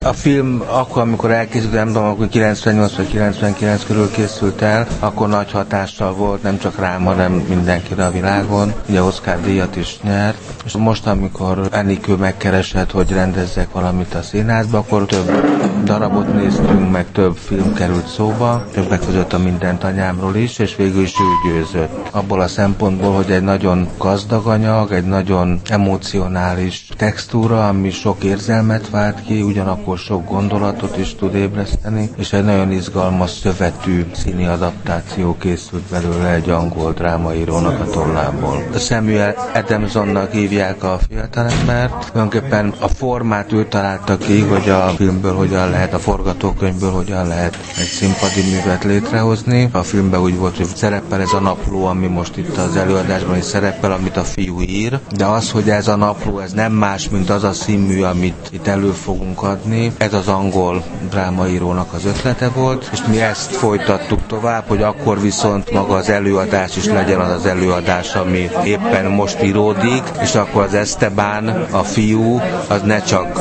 A film akkor, amikor elkészült, nem tudom, akkor 98 vagy 99 körül készült el, akkor nagy hatással volt, nem csak rám, hanem mindenkire a világon. Ugye Oscar díjat is nyert, és most, amikor Enikő megkeresett, hogy rendezzek valamit a színházba, akkor több darabot néztünk, meg több film került szóba, többek között a Mindent anyámról is, és végül is ő győzött. Abból a szempontból, hogy egy nagyon gazdag anyag, egy nagyon emocionális textúra, ami sok érzelmet vált ki, ugyanakkor sok gondolatot is tud ébreszteni, és egy nagyon izgalmas szövetű színi adaptáció készült belőle egy angol drámaírónak a tollából. Samuel Adamsonnak hívják a fiatalembert, tulajdonképpen a formát ő találta ki, hogy a filmből hogyan lehet, a forgatókönyvből hogyan lehet egy színpadi művet létrehozni. A filmben úgy volt, hogy szerepel ez a napló, ami most itt az előadásban is szerepel, amit a fiú ír, de az, hogy ez a napló, ez nem más, mint az a színmű, amit itt elő fogunk adni. Ez az angol drámaírónak az ötlete volt, és mi ezt folytattuk tovább, hogy akkor viszont maga az előadás is legyen az előadás, ami éppen most íródik, és akkor az Esteban, a fiú, az ne csak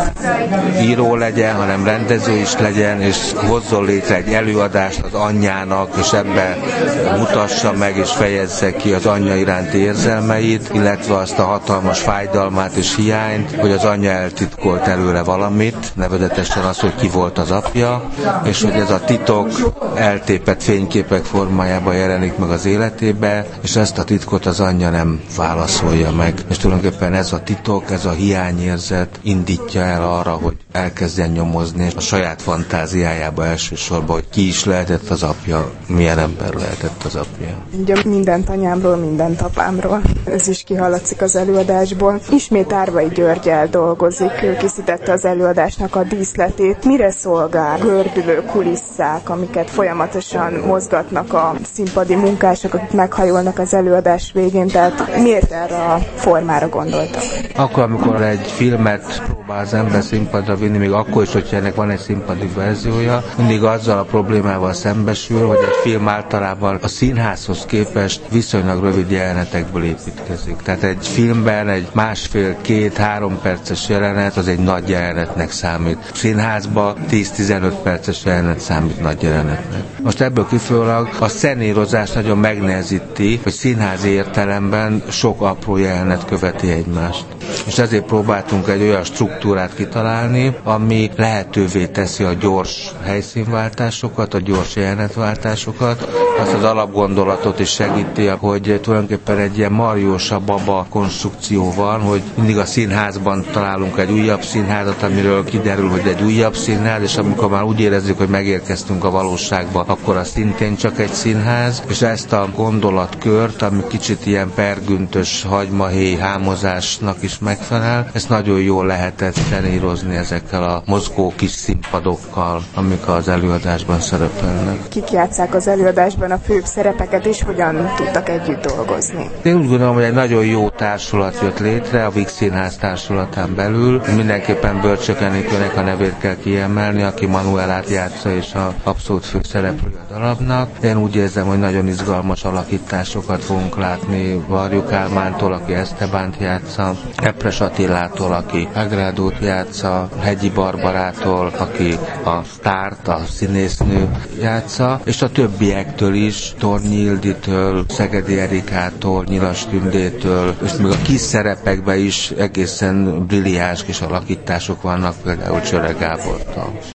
író legyen, hanem rendező is legyen, és hozzon létre egy előadást az anyjának, és ebbe mutassa meg és fejezze ki az anyja iránti érzelmeit, illetve azt a hatalmas fájdalmát és hiányt, hogy az anyja eltitkolt előle valamit, nevezetesen az, hogy ki volt az apja, és hogy ez a titok eltépett fényképek formájában jelenik meg az életébe, és ezt a titkot az anyja nem válaszolja meg. És tulajdonképpen ez a titok, ez a hiányérzet indítja el arra, hogy elkezdjen nyomozni a saját fantáziájába elsősorban, hogy ki is lehetett az apja, milyen ember lehetett az apja. Ugye mindent anyámról, mindent apámról. Ez is kihallatszik az előadásból. Ismét Árvai Györggyel dolgozik, ő készítette az előadásnak a díszletét. Mire szolgál? Gördülő kulisszák, amiket folyamatosan mozgatnak a színpadi munkások, akik meghajolnak az előadás végén, tehát miért erre a formára gondoltak? Akkor, amikor egy filmet próbál az ember színpadra vinni, még akkor is, hogyha ennek van egy színpadi verziója, mindig azzal a problémával szembesül, hogy egy film általában a színházhoz képest viszonylag rövid jelenetekből építkezik. Tehát egy filmben egy másfél, 2-3 perces jelenet az egy nagy jelenetnek számít. Színházban 10-15 perces jelenet számít nagy jelenetnek. Most ebből kifolyólag a szenírozás nagyon megnehezíti, hogy színházi értelemben sok apró jelenet követi egymást. És ezért próbáltunk egy olyan struktúrát kitalálni, ami lehetővé teszi a gyors helyszínváltásokat, a gyors jelenetváltásokat, azt az alapgondolatot is segíti, hogy tulajdonképpen egy ilyen Mariósa baba konstrukció van, hogy mindig a színházban találunk egy újabb színházat, amiről kiderül, hogy egy újabb színház, és amikor már úgy érezzük, hogy megérkeztünk a valóságba, akkor az szintén csak egy színház, és ezt a gondolatkört, ami kicsit ilyen pergüntös hagymahéj hámozásnak is megfelel, ezt nagyon jól lehetett szenírozni ezekkel a mozgó kis színpadokkal, amik az előadásban szerepelnek. Kik játsszák az előadásban a főbb szerepeket, és hogyan tudtak együtt dolgozni? Én úgy gondolom, hogy egy nagyon jó társulat jött létre a Víg Színház társulatán belül. Mindenképpen Bölcsök Enikőnek a nevét kell kiemelni, aki Manuelát játsza, és a abszolút főszereplő a darabnak. Én úgy érzem, hogy nagyon izgalmas alakításokat fogunk látni Varjuk Kálmántól, aki Estebánt játsza, Epres Attilától, aki Agrádót játsza, Hegyi Barbarától, aki a sztárt, a színésznő játsza, és a többiektől is, Tornyi Ilditől, Szegedi Erikától, Nyilas Tündétől, és még a kis szerepekben is egészen brilliáns kis alakítások vannak, például Csöre Gábortól.